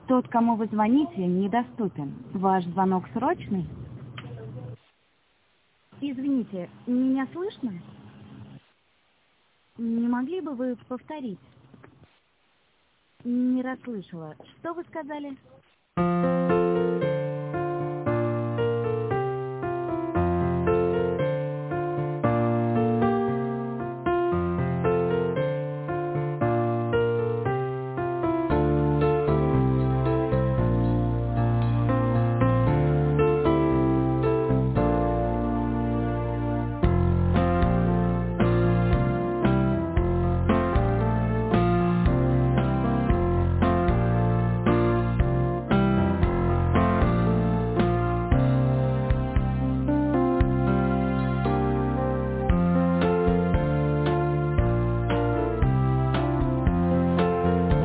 Тот, кому вы звоните, недоступен. Ваш звонок срочный? Извините, меня слышно? Не могли бы вы повторить? Не расслышала. Что вы сказали?